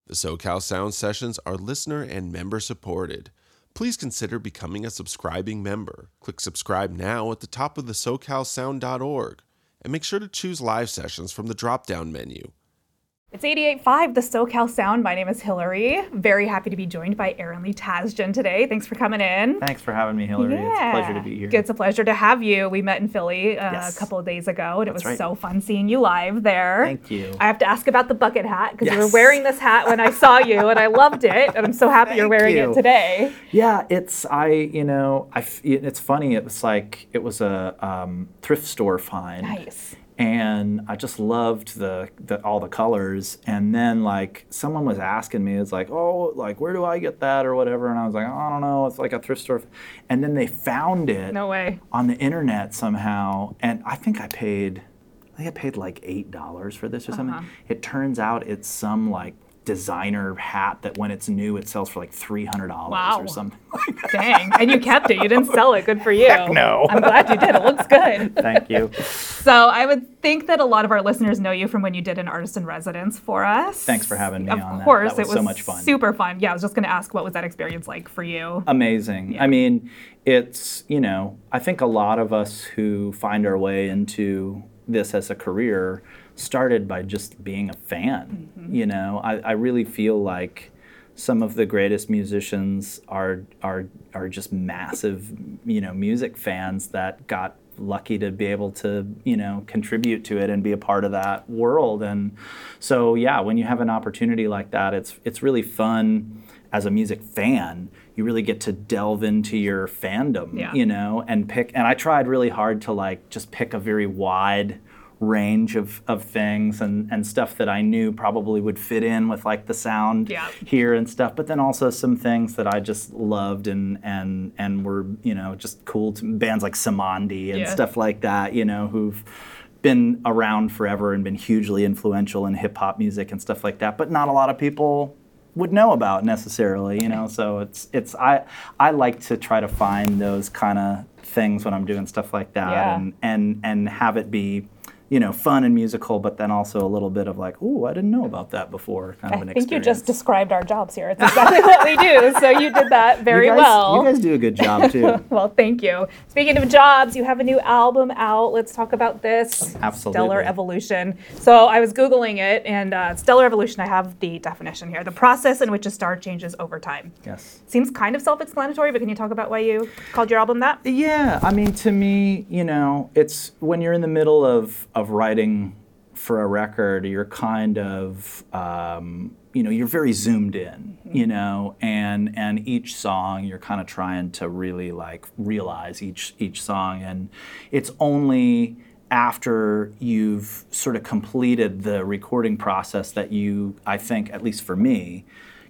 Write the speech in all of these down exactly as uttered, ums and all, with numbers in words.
The SoCal Sound Sessions are listener and member supported. Please consider becoming a subscribing member. Click subscribe now at the top of the socal sound dot org and make sure to choose live sessions from the drop-down menu. It's eighty-eight point five, the SoCal Sound. My name is Hillary. Very happy to be joined by Aaron Lee Tasjan today. Thanks for coming in. Thanks for having me, Hillary. Yeah. It's a pleasure to be here. It's a pleasure to have you. We met in Philly uh, Yes. a couple of days ago, and it That's was right. so fun seeing you live there. Thank you. I have to ask about the bucket hat, because you were Yes. wearing this hat when I saw you, and I loved it, and I'm so happy you're Thank wearing you. it today. Yeah, it's I. You know, I. f- It's funny. It was like it was a um, thrift store find. Nice. And I just loved the, the all the colors. And then like someone was asking me, it's like, oh, like where do I get that or whatever? And I was like, oh, I don't know. It's like a thrift store. And then they found it No way. on the internet somehow. And I think I paid, I think I paid like eight dollars for this or something. Uh-huh. It turns out it's some like designer hat that when it's new it sells for like three hundred dollars Wow. or something like that. Dang. And you kept it. You didn't sell it. Good for you. Heck no. I'm glad you did. It looks good. Thank you. So I would think that a lot of our listeners know you from when you did an artist in residence for us. Thanks for having me of on that. course, That was it was so much fun. super fun. Yeah, I was just going to ask, what was that experience like for you? Amazing. Yeah. I mean, it's, you know, I think a lot of us who find our way into this as a career started by just being a fan. Mm-hmm. You know, I, I really feel like some of the greatest musicians are are are just massive, you know, music fans that got lucky to be able to, you know, contribute to it and be a part of that world. And so, yeah, when you have an opportunity like that, it's it's really fun as a music fan. You really get to delve into your fandom, Yeah. you know, and pick. And I tried really hard to like just pick a very wide range of, of things and, and stuff that I knew probably would fit in with like the sound Yeah. here and stuff, but then also some things that I just loved and and and were, you know, just cool to bands like Samandi and Yeah. stuff like that, you know, who've been around forever and been hugely influential in hip hop music and stuff like that, but not a lot of people would know about necessarily, you know. So it's it's I I like to try to find those kind of things when I'm doing stuff like that Yeah. and and and have it be, you know, fun and musical, but then also a little bit of like, ooh, I didn't know about that before, kind of I an think you experience. just described our jobs here. It's exactly what we do. So you did that very you guys, well. You guys do a good job too. Well, thank you. Speaking of jobs, you have a new album out. Let's talk about this. Absolutely. Stellar Evolution. So I was Googling it, and uh, Stellar Evolution, I have the definition here. The process in which a star changes over time. Yes. Seems kind of self-explanatory, but can you talk about why you called your album that? Yeah, I mean, to me, you know, it's when you're in the middle of, of writing for a record, you're kind of, um, you know, you're very zoomed in, you know, and and each song you're kind of trying to really like realize each each song, and it's only after you've sort of completed the recording process that you, I think, at least for me,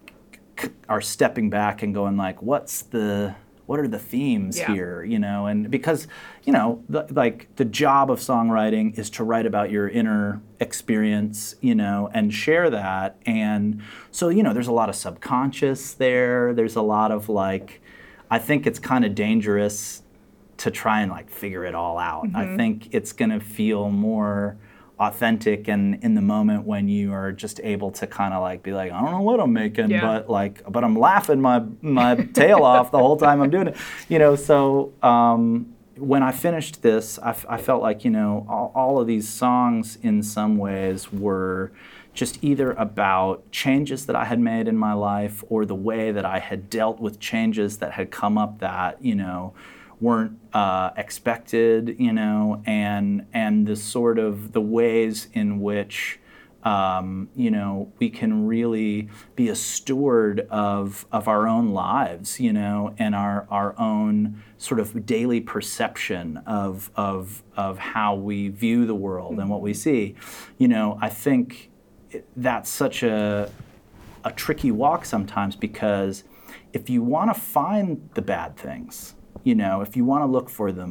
c- are stepping back and going like, what's the what are the themes Yeah. here, you know? And because, you know, the, like the job of songwriting is to write about your inner experience, you know, and share that. And so, you know, there's a lot of subconscious there. There's a lot of like, I think it's kind of dangerous to try and like figure it all out. I think it's gonna feel more authentic and in the moment when you are just able to kind of like be like, I don't know what I'm making, Yeah. but like, but I'm laughing my my tail off the whole time I'm doing it, you know. So um, when I finished this, I, f- I felt like, you know, all, all of these songs in some ways were just either about changes that I had made in my life or the way that I had dealt with changes that had come up that, you know, weren't uh, expected, you know, and and the sort of the ways in which um, you know, we can really be a steward of of our own lives, you know, and our our own sort of daily perception of of of how we view the world and what we see. You know, I think that's such a a tricky walk sometimes, because if you want to find the bad things, you know, if you want to look for them, like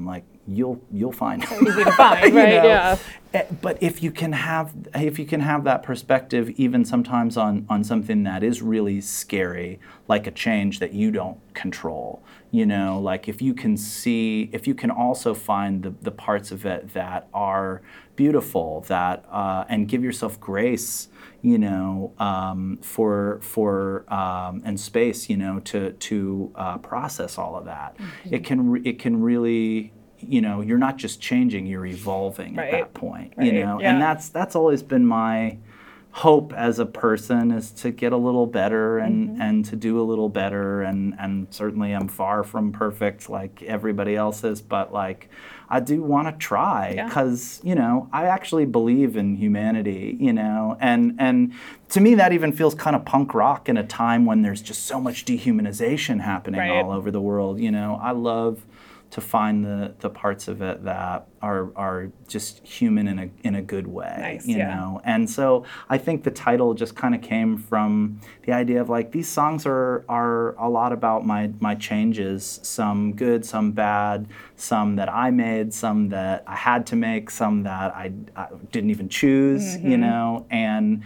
you'll you'll find it. Easy to find, right? You know? Yeah. But if you can have if you can have that perspective, even sometimes on on something that is really scary, like a change that you don't control, you know, like if you can see, if you can also find the the parts of it that are beautiful, that uh, and give yourself grace, you know, um, for for um, and space, you know, to to uh, process all of that. Mm-hmm. It can re- it can really. You know, you're not just changing, you're evolving right. at that point, right. you know, yeah. and that's that's always been my hope as a person, is to get a little better and, mm-hmm. and to do a little better, and, and certainly I'm far from perfect like everybody else is, but like I do want to try, because, yeah. you know, I actually believe in humanity, you know, and and to me that even feels kind of punk rock in a time when there's just so much dehumanization happening right. all over the world, you know. I love to find the, the parts of it that are are just human in a in a good way, nice, you yeah. know. And so I think the title just kind of came from the idea of like, these songs are are a lot about my my changes, some good, some bad, some that I made, some that I had to make, some that I, I didn't even choose, mm-hmm. you know. And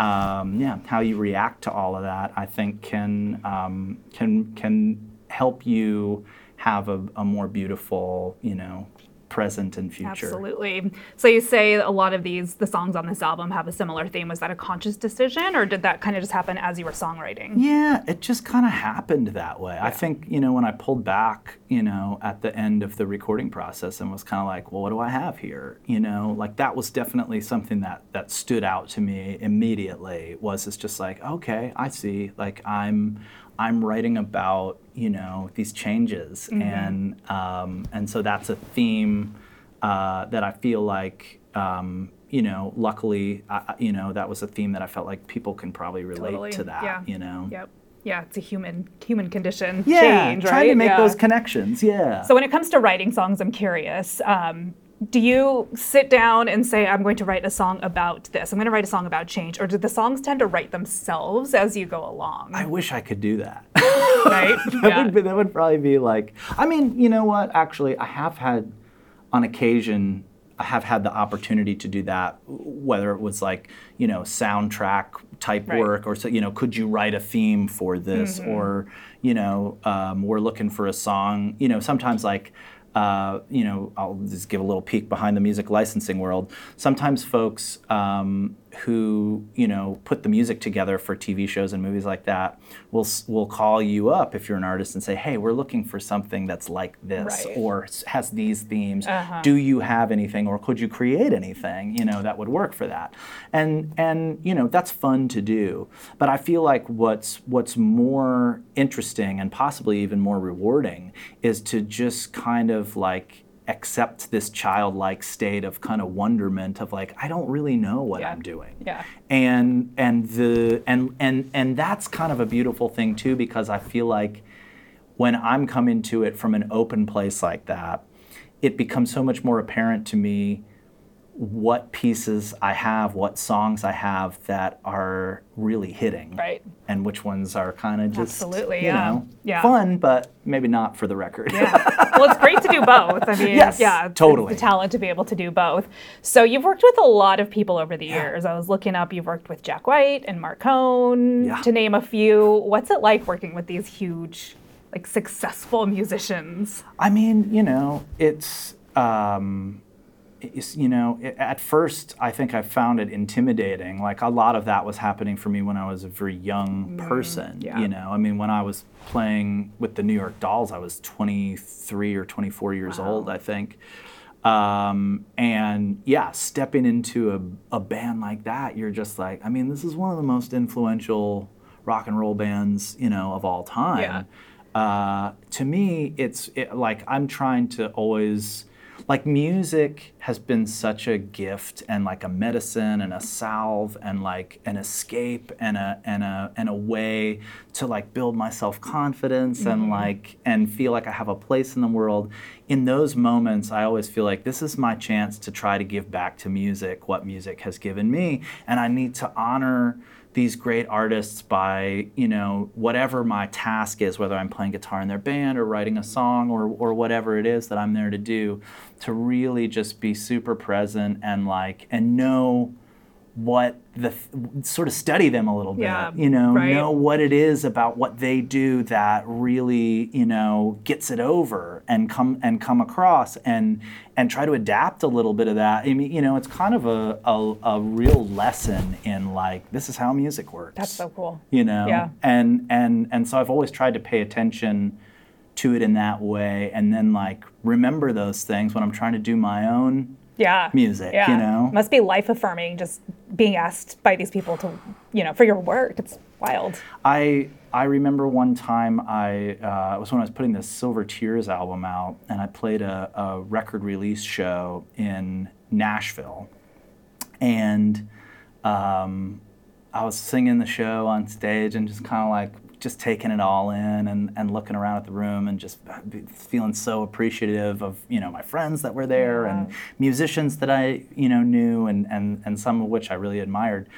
um, yeah, how you react to all of that, I think can um, can can help you have a, a more beautiful, you know, present and future. Absolutely. So you say a lot of these, the songs on this album have a similar theme. Was that a conscious decision, or did that kind of just happen as you were songwriting? Yeah, it just kind of happened that way. Yeah. I think, you know, when I pulled back, you know, at the end of the recording process and was kind of like, well, what do I have here? You know, like that was definitely something that that stood out to me immediately. Was it's just like, okay, I see. Like I'm I'm writing about, you know, these changes, mm-hmm. and um, and so that's a theme uh, that I feel like, um, you know, luckily, I, you know, that was a theme that I felt like people can probably relate totally. to that, yeah. you know. Yep. Yeah, it's a human human condition yeah, change, right? Trying to make yeah. those connections, yeah. So when it comes to writing songs, I'm curious. Um, do you sit down and say, I'm going to write a song about this, I'm going to write a song about change, or do the songs tend to write themselves as you go along? I wish I could do that. Right? that, yeah. would be, that would probably be like, I mean, you know what, actually, I have had, on occasion, I have had the opportunity to do that, whether it was like, you know, soundtrack type right. work, or, so, you know, could you write a theme for this, mm-hmm. or, you know, um, we're looking for a song, you know, sometimes like, Uh, you know, I'll just give a little peek behind the music licensing world. Sometimes folks um, who, you know, put the music together for T V shows and movies like that will will call you up if you're an artist and say, hey, we're looking for something that's like this, right. or has these themes. Uh-huh. Do you have anything, or could you create anything, you know, that would work for that? And and you know, that's fun to do. But I feel like what's what's more interesting and possibly even more rewarding is to just kind of like accept this childlike state of kind of wonderment of like, I don't really know what yeah. I'm doing. Yeah. And and the and and and that's kind of a beautiful thing too, because I feel like when I'm coming to it from an open place like that, it becomes so much more apparent to me what pieces I have, what songs I have that are really hitting, right? And which ones are kind of just, absolutely, you yeah, know, yeah. fun, but maybe not for the record. Yeah. Well, it's great to do both. I mean, yes, yeah, totally. It's the talent to be able to do both. So you've worked with a lot of people over the years. Yeah. I was looking up. You've worked with Jack White and Mark Cohn, yeah. to name a few. What's it like working with these huge, like, successful musicians? I mean, you know, it's. Um, It's, you know, it, at first, I think I found it intimidating. Like, a lot of that was happening for me when I was a very young person, mm, yeah. you know. I mean, when I was playing with the New York Dolls, I was twenty-three or twenty-four years wow. old, I think. Um, and, yeah, stepping into a, a band like that, you're just like, I mean, this is one of the most influential rock and roll bands, you know, of all time. Yeah. Uh, to me, it's it, like I'm trying to always... Like, music has been such a gift and like a medicine and a salve and like an escape and a and a and a way to like build my self-confidence mm-hmm. and like and feel like I have a place in the world. In those moments, I always feel like this is my chance to try to give back to music what music has given me, and I need to honor these great artists by, you know, whatever my task is, whether I'm playing guitar in their band or writing a song or or whatever it is that I'm there to do, to really just be super present and like and know what the sort of study them a little bit, Yeah, you know, right. know what it is about what they do that really, you know, gets it over and come and come across and and try to adapt a little bit of that. I mean, you know, it's kind of a a, a real lesson in like this is how music works. That's so cool. You know, Yeah. and and and so I've always tried to pay attention to it in that way, and then like remember those things when I'm trying to do my own Yeah. music. Yeah. You know, Must be life affirming just being asked by these people to, you know, for your work. It's wild. I I remember one time I uh, it was when I was putting the Silver Tears album out, and I played a, a record release show in Nashville, and um, I was singing the show on stage and just kind of like just taking it all in and, and looking around at the room and just feeling so appreciative of, you know, my friends that were there Yeah. and musicians that I, you know, knew and, and, and some of which I really admired.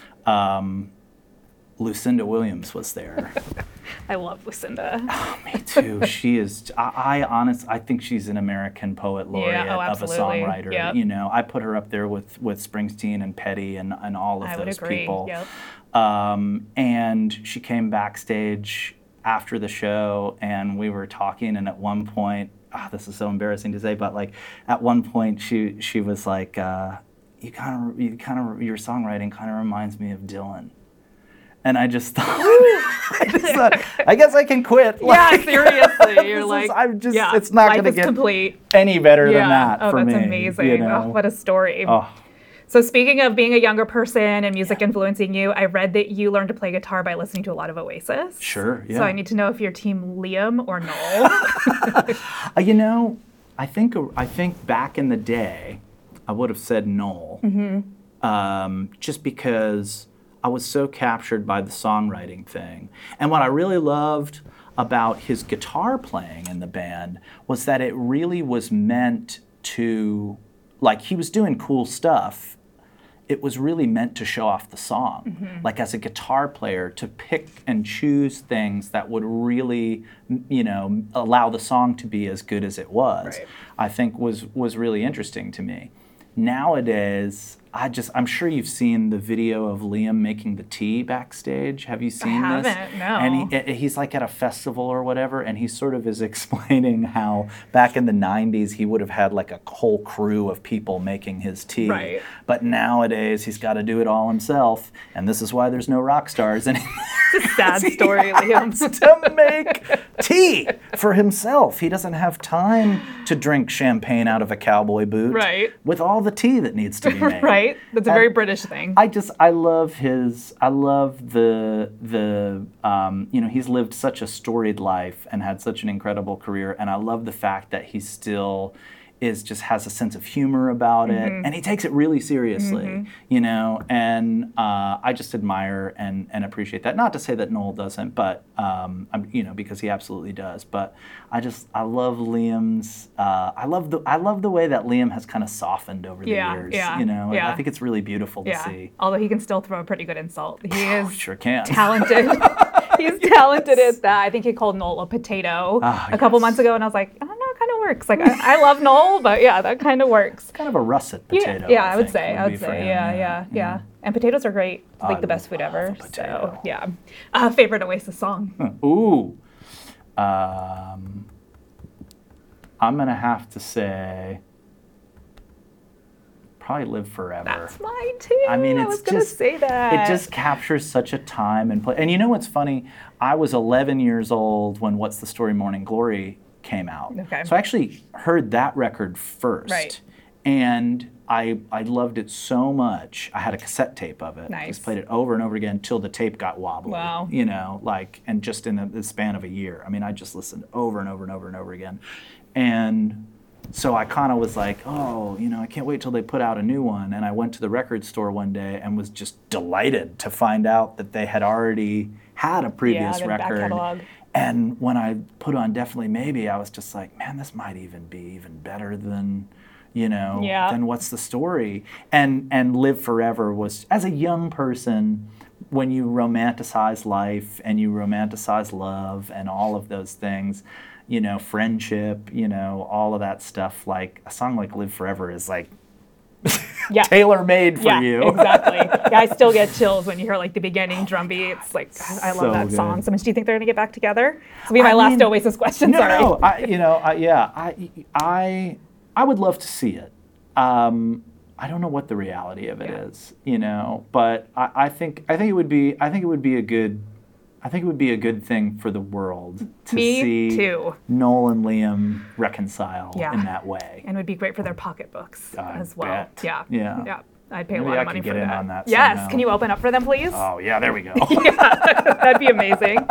Um, Lucinda Williams was there. I love Lucinda. Oh, me too. She is, I, I honest, I think she's an American poet laureate oh, of a absolutely. songwriter. Yep. You know, I put her up there with, with Springsteen and Petty and, and all of I would those agree. people. Yep. Um, and she came backstage after the show and we were talking, and at one point, oh, this is so embarrassing to say, but like at one point she she was like, uh, you kind of you kind of your songwriting kind of reminds me of Dylan. And I just thought, I, just thought I guess I can quit. Yeah, Like, seriously. this You're is- like, I'm just, yeah, it's not life going to is get complete. any better Yeah. than that oh, for that's me. amazing. You know? Oh, what a story. Oh. So speaking of being a younger person and music influencing you, I read that you learned to play guitar by listening to a lot of Oasis. Sure, yeah. So I need to know if you're team Liam or Noel. Uh, you know, I think I think back in the day, I would have said Noel, Mm-hmm. um, just because I was so captured by the songwriting thing. And what I really loved about his guitar playing in the band was that it really was meant to, like, he was doing cool stuff. It was really meant to show off the song. Mm-hmm. Like, as a guitar player, to pick and choose things that would really, you know, allow the song to be as good as it was, Right. I think was was really interesting to me. Nowadays, I just, I'm sure you've seen the video of Liam making the tea backstage. Have you seen this? haven't, no. And he, he's like at a festival or whatever, and he sort of is explaining how back in the nineties he would have had like a whole crew of people making his tea. Right. But nowadays he's got to do it all himself, and this is why there's no rock stars anymore. It's a sad story, Liam. to make tea for himself. He doesn't have time to drink champagne out of a cowboy boot. Right. With all the tea that needs to be made. Right? That's a And very British thing. I just I love his I love the the um, you know, he's lived such a storied life and had such an incredible career, and I love the fact that he still is just has a sense of humor about it, and he takes it really seriously, you know, and uh, I just admire and, and appreciate that. Not to say that Noel doesn't, but um, I'm, you know, because he absolutely does. But I just I love Liam's uh, I love the I love the way that Liam has kind of softened over the Yeah, years. yeah, You know, yeah. I think it's really beautiful to Yeah. see. Although he can still throw a pretty good insult. He is Sure can. talented. He's talented at that. I think he called Noel a potato Ah, a couple yes. months ago, and I was like, I don't know, it kind of works. Like, I, I love Noel, but yeah, that kind of works. Kind of a russet Yeah, potato. yeah, I would think, say. I be would for say, him, yeah, yeah, yeah, And potatoes are great. It's like I the best food love ever. a potato. So yeah. Uh, favorite Oasis song? Ooh. Um, I'm going to have to say probably Live Forever. That's mine too. I mean, I it's was gonna just say that. it just captures such a time and place. And you know what's funny? I was eleven years old when What's the Story Morning Glory came out. Okay. So I actually heard that record first. Right. And I I loved it so much. I had a cassette tape of it. Nice. Just played it over and over again until the tape got wobbly. Wow. You know, like, and just in the, the span of a year. I mean, I just listened over and over and over and over again. And so I kind of was like, oh, you know, I can't wait till they put out a new one. And I went to the record store one day and was just delighted to find out that they had already had a previous the back record. catalog. And when I put on Definitely Maybe, I was just like, man, this might even be even better than, you know, Yeah. than What's the Story. And and Live Forever was, as a young person, when you romanticize life and you romanticize love and all of those things, you know, friendship, you know, all of that stuff, like a song like Live Forever is like Yeah. tailor-made for yeah, you. exactly. Yeah, I still get chills when you hear like the beginning drum beats. Like, God, I love So that good. song so much. Do you think they're gonna get back together? This will be my I last mean, Oasis question. No, Sorry. no, I, you know, I, yeah, I, I, I would love to see it. Um, I don't know what the reality of it Yeah. is, you know, but I, I think, I think it would be, I think it would be a good, I think it would be a good thing for the world to Me see too. Noel and Liam reconcile Yeah. in that way. And it would be great for their pocketbooks I as well. bet. Yeah. Yeah. Yeah. I'd pay Maybe a lot I of money could get for in that. on that Yes. somehow. Can you open up for them, please? Oh yeah, there we go. That'd be amazing.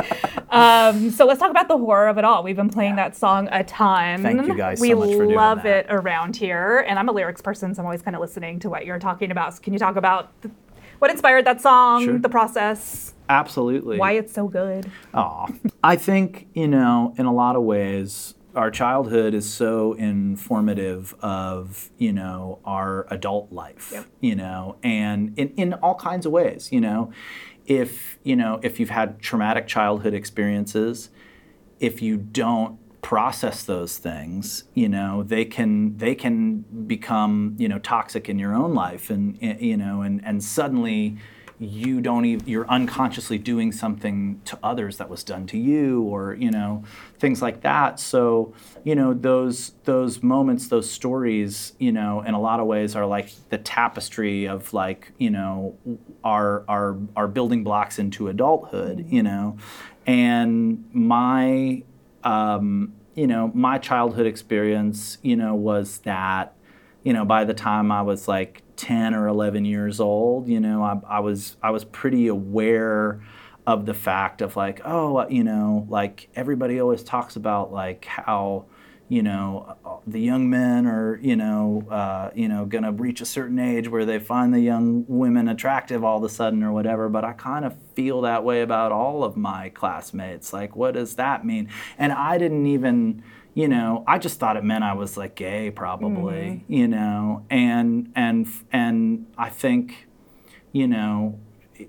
Um, so let's talk about the horror of it all. We've been playing that song a ton. Thank you guys we so much for doing love that. it around here. And I'm a lyrics person, so I'm always kind of listening to what you're talking about. So can you talk about th- what inspired that song, Sure. the process, Absolutely. why it's so good? Aw. I think, you know, in a lot of ways, our childhood is so informative of, you know, our adult life, Yep. you know, and in, in all kinds of ways, you know. If, you know, if you've had traumatic childhood experiences, if you don't process those things, you know, they can they can become, you know, toxic in your own life, and, and you know, and and suddenly you don't even, you're unconsciously doing something to others that was done to you, or, you know, things like that. So, you know, those those moments, those stories, you know, in a lot of ways are like the tapestry of, like, you know, our our our building blocks into adulthood, you know. And my um, you know, my childhood experience, you know, was that, you know, by the time I was like ten or eleven years old, you know, I, I was I was pretty aware of the fact of, like, oh, you know, like everybody always talks about, like, how, you know, the young men are, you know, uh, you know, gonna reach a certain age where they find the young women attractive all of a sudden or whatever. But I kind of feel that way about all of my classmates. Like, what does that mean? And I didn't even, you know, I just thought it meant I was like gay, probably, mm-hmm. you know, and and and I think, you know,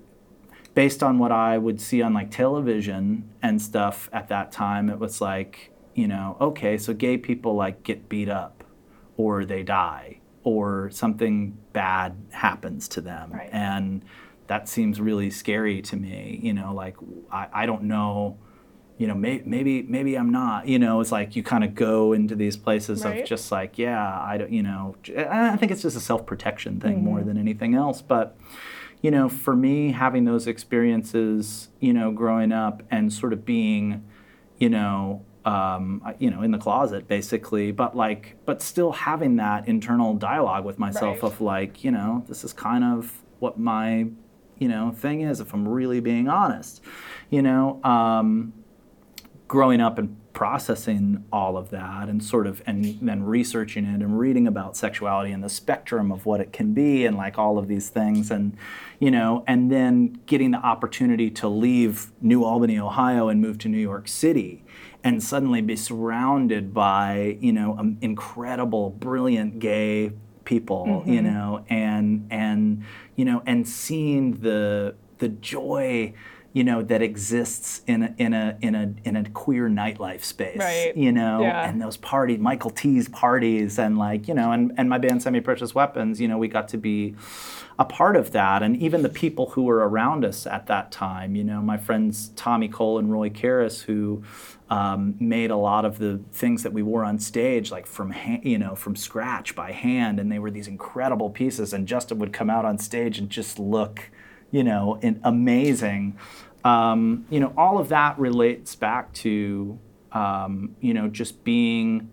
based on what I would see on like television and stuff at that time, it was like, you know, okay, so gay people like get beat up, or they die, or something bad happens to them, right. And that seems really scary to me. You know, like I, I don't know. You know, may, maybe maybe I'm not. You know, it's like you kind of go into these places right. of just like, yeah, I don't. You know, I think it's just a self-protection thing, mm-hmm. more than anything else. But, you know, for me, having those experiences, you know, growing up and sort of being, you know, um, you know, in the closet basically, but like, but still having that internal dialogue with myself, right. of like, you know, this is kind of what my, you know, thing is, if I'm really being honest, you know. Um, growing up and processing all of that, and sort of, and then researching it and reading about sexuality and the spectrum of what it can be, and like all of these things, and, you know, and then getting the opportunity to leave New Albany, Ohio, and move to New York City, and suddenly be surrounded by, you know, um, incredible, brilliant gay people, mm-hmm. you know, and and you know, and seeing the the joy, you know, that exists in a, in a in a in a queer nightlife space, right. you know, yeah. and those parties, Michael T's parties, and like, you know, and, and my band Semi Precious Weapons, you know, we got to be a part of that, and even the people who were around us at that time, you know, my friends Tommy Cole and Roy Karras, who um, made a lot of the things that we wore on stage, like from ha- you know, from scratch by hand, and they were these incredible pieces, and Justin would come out on stage and just look, you know, in, amazing. Um, you know, all of that relates back to, um, you know, just being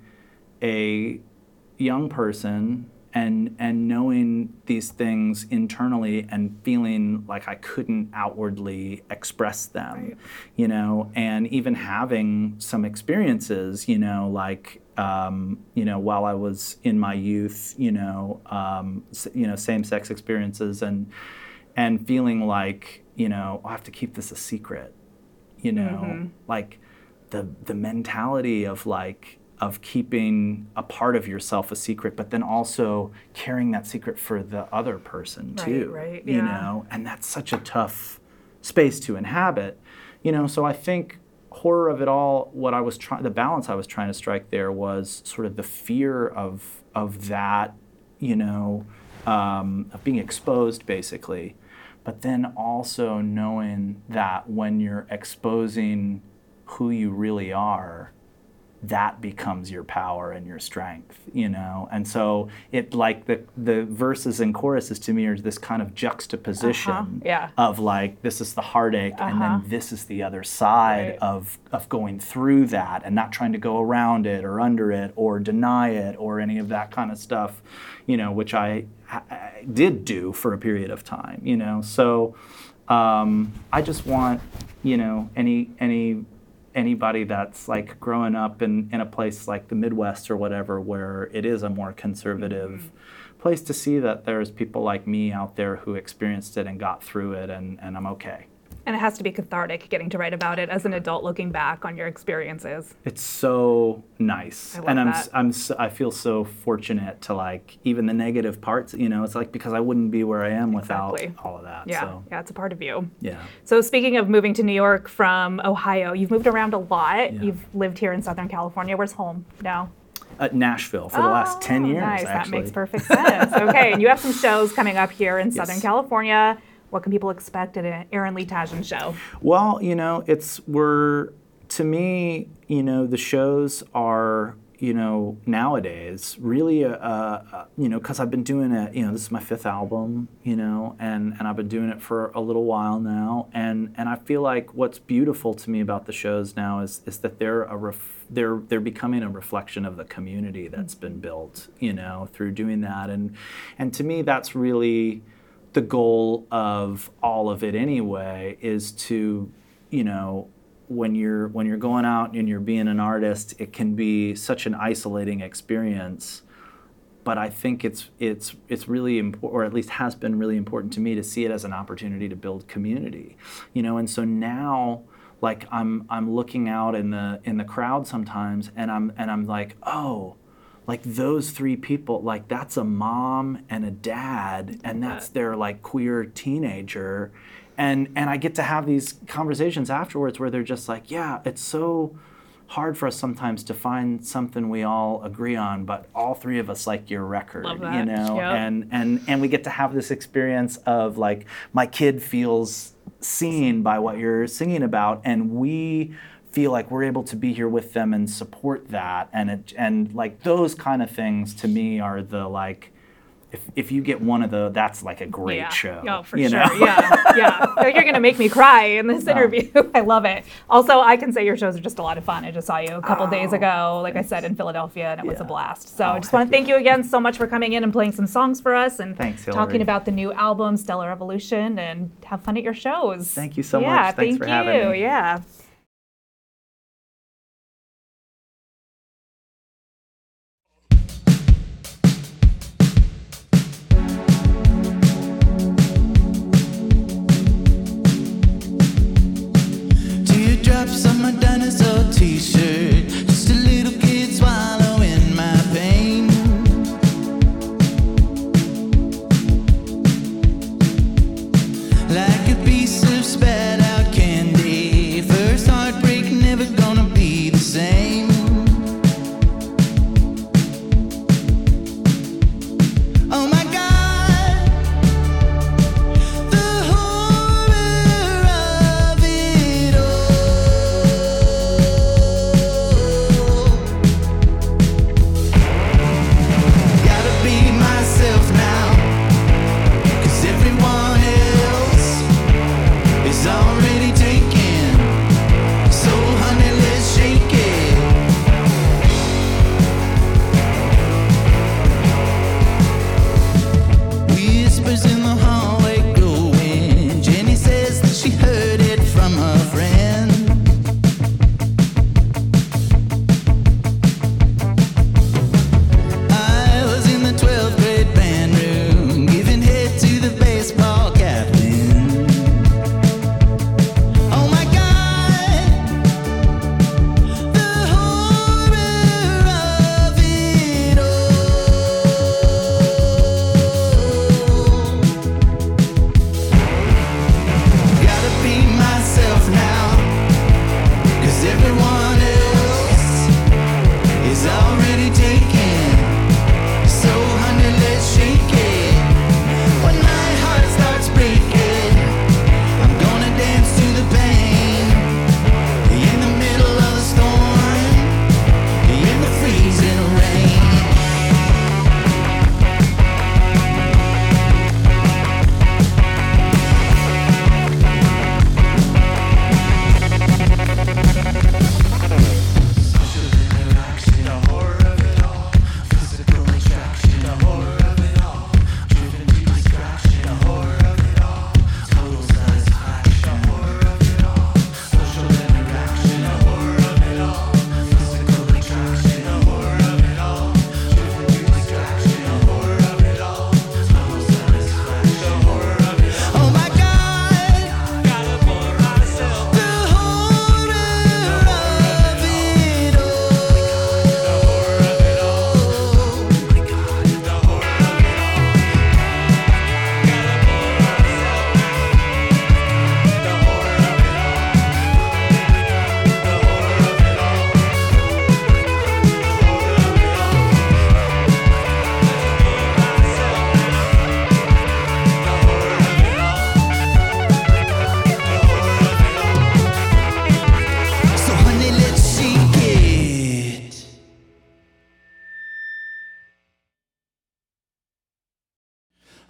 a young person and and knowing these things internally and feeling like I couldn't outwardly express them, right. you know, and even having some experiences, you know, like, um, you know, while I was in my youth, you know, um, you know, same-sex experiences, and and feeling like, you know, I have to keep this a secret, you know, mm-hmm. like the the mentality of like, of keeping a part of yourself a secret, but then also carrying that secret for the other person too, right, right, you yeah. know, and that's such a tough, space to inhabit. You know, so I think horror of it all, what I was trying, the balance I was trying to strike there was sort of the fear of of that, you know, um, of being exposed basically, but then also knowing that when you're exposing who you really are, that becomes your power and your strength, you know? And so it like the the verses and choruses to me are this kind of juxtaposition uh-huh. yeah. of like, this is the heartache uh-huh. and then this is the other side right. of, of going through that and not trying to go around it or under it or deny it or any of that kind of stuff, you know, which I, I did do for a period of time, you know? So um, I just want, you know, any any anybody that's like growing up in, in a place like the Midwest or whatever, where it is a more conservative mm-hmm. place, to see that there's people like me out there who experienced it and got through it, and, and I'm okay. And it has to be cathartic getting to write about it as an adult, looking back on your experiences. It's so nice. I love and I'm, that. I'm, so, I feel so fortunate to like, even the negative parts, you know, it's like, because I wouldn't be where I am without exactly. all of that. Yeah, so. yeah, it's a part of you. Yeah. So speaking of moving to New York from Ohio, you've moved around a lot. Yeah. You've lived here in Southern California. Where's home now? At Nashville for the last ten years, nice. actually. That makes perfect sense. Okay, and you have some shows coming up here in Southern Yes. California. What can people expect at an Aaron Lee Tasjan show? Well, you know, it's, we're, to me, you know, the shows are, you know, nowadays really, uh, uh, you know, because I've been doing it, you know, this is my fifth album, you know, and, and I've been doing it for a little while now. And, and I feel like what's beautiful to me about the shows now is, is that they're a ref, they're, they're becoming a reflection of the community that's been built, you know, through doing that. And, and to me, that's really the goal of all of it anyway, is to, you know, when you're when you're going out and you're being an artist, it can be such an isolating experience. But I think it's it's it's really important, or at least has been really important to me, to see it as an opportunity to build community, you know. And so now, like I'm I'm looking out in the in the crowd sometimes, and I'm and I'm like, oh, like those three people, like that's a mom and a dad, and that's their like queer teenager. And and I get to have these conversations afterwards where they're just like, yeah, it's so hard for us sometimes to find something we all agree on, but all three of us like your record, Love that. you know? Yep. And and and we get to have this experience of like, my kid feels seen by what you're singing about, and we feel like we're able to be here with them and support that. And it and like those kind of things to me are the like, If, if you get one of the, that's like a great yeah. show. Oh, for you sure. know? Yeah, yeah. You're going to make me cry in this interview. I love it. Also, I can say your shows are just a lot of fun. I just saw you a couple Oh, days ago, like thanks. I said, in Philadelphia, and it was Yeah. a blast. So Oh, I just want to thank you. you again so much for coming in and playing some songs for us, and Thanks, Hillary. talking about the new album, Stellar Evolution, and have fun at your shows. Thank you so yeah, much. Thanks thank for you. having me. Yeah. Teardrops on my dinosaur t-shirt, just a little kid swallowing my pain. Like a piece of spat out candy, first heartbreak never gonna be the same. Oh my God, the horror of it all.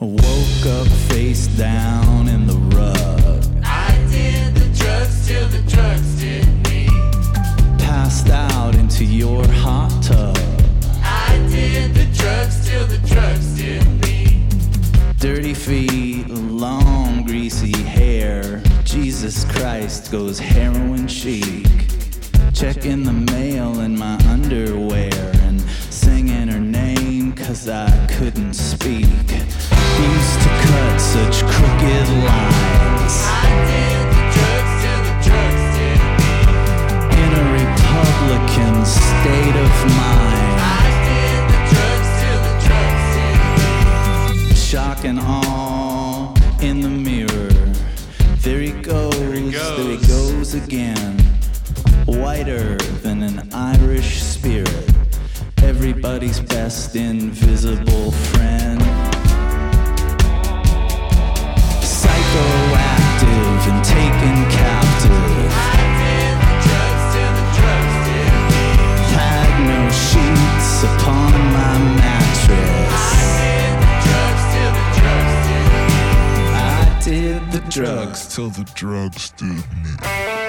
Woke up face down in the rug. I did the drugs till the drugs did me. Passed out into your hot tub. I did the drugs till the drugs did me. Dirty feet, long greasy hair. Jesus Christ goes heroin chic. Checking the mail in my underwear and singing her name cause I couldn't speak. Used to cut such crooked lines. I did the drugs till the drugs did me. In a Republican state of mind. I did the drugs till the drugs did me. Shock and awe in the mirror. There he goes, there he goes, there he goes again. Whiter than an Irish spirit. Everybody's best invisible friend. Psychoactive and taken captive. I did the drugs till the drugs did me. Had no sheets upon my mattress. I did the drugs till the I did the drugs drugs did me. till the drugs did me.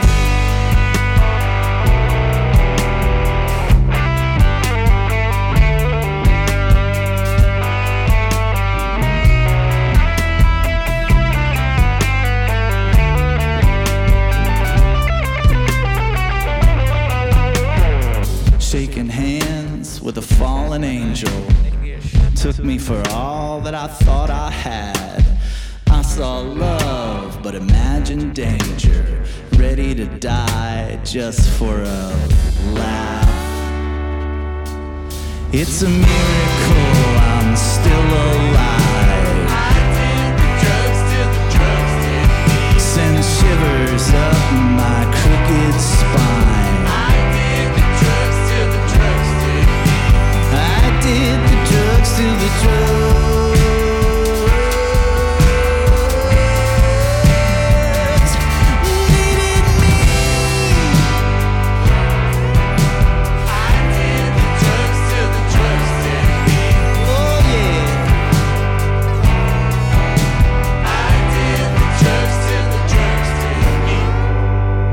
Shaking hands with a fallen angel took me for all that I thought I had. I saw love, but imagined danger, ready to die just for a laugh. It's a miracle I'm still alive. I did the drugs till the drugs did me. Send shivers up my crooked spine. I did the drugs till the drugs did me. I did the drugs till the drugs needed me. I did the drugs till the drugs did me. Oh yeah. I did the drugs till the drugs did me.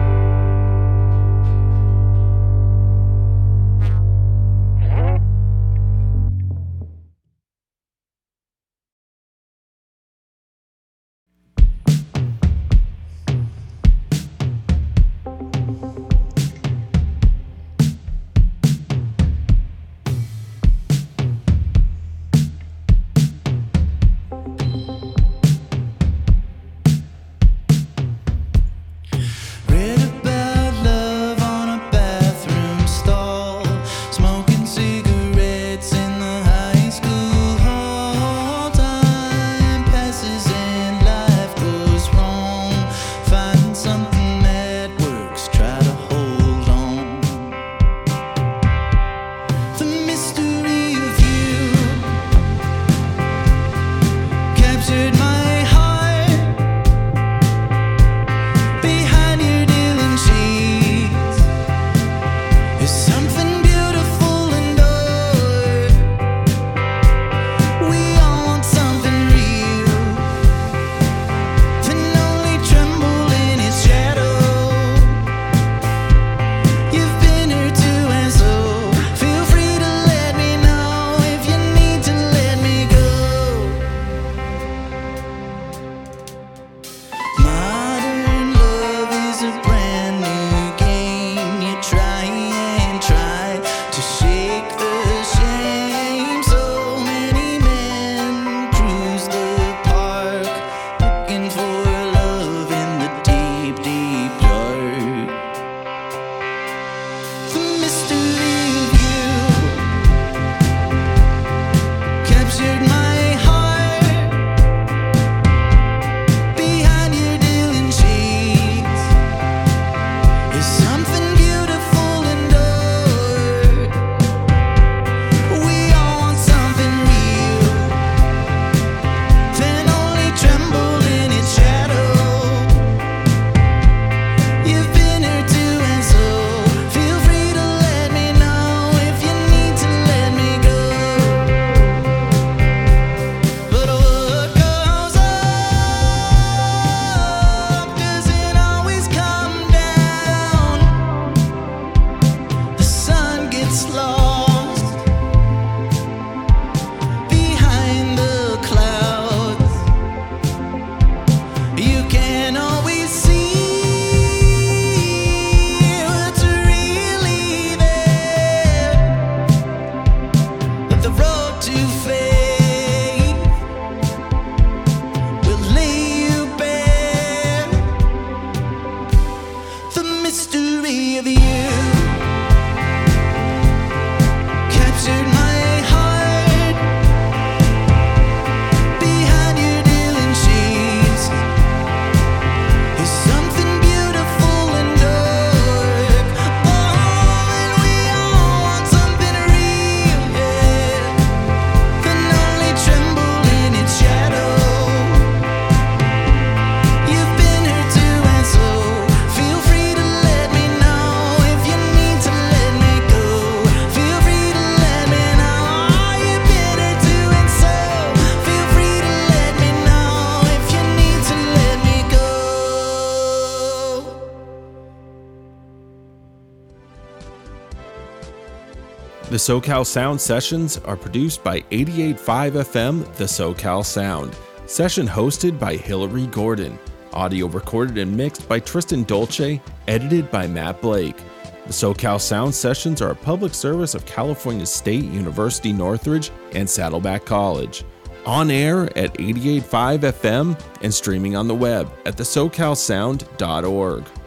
mystery of you captured my heart behind your dealing sheets. Is something beautiful and dark. Oh, and we all want something real, yeah. Then only tremble in its shadow. You've been hurt too, and so feel free to let me know if you need to let me go. Feel free to let me know. You've been hurt too, and so feel free to let me know if you need to let me go. The SoCal Sound Sessions are produced by eighty-eight point five F M The SoCal Sound. Session hosted by Hillary Gordon. Audio recorded and mixed by Tristan Dolce. Edited by Matt Blake. The SoCal Sound Sessions are a public service of California State University Northridge and Saddleback College. On air at eighty-eight point five F M and streaming on the web at the socal sound dot org.